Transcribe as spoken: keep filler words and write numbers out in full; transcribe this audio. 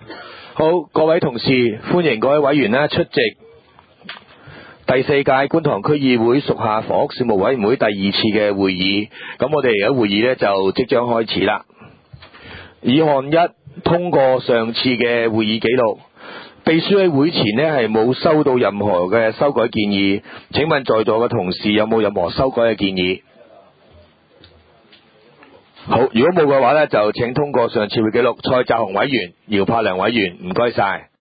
好，各位同事，歡迎各位委員呢出席第四屆觀塘區議會屬下房屋事務委員會第二次嘅會議。咁我哋而家會議呢就即將開始啦。議案一，通過上次嘅會議記錄。秘書喺會前呢係冇收到任何嘅修改建議，請問在座嘅同事有冇任何修改嘅建議？好，如果冇嘅話呢，就請通過上次會記錄。蔡澤雄委員、姚柏良委員，唔該晒。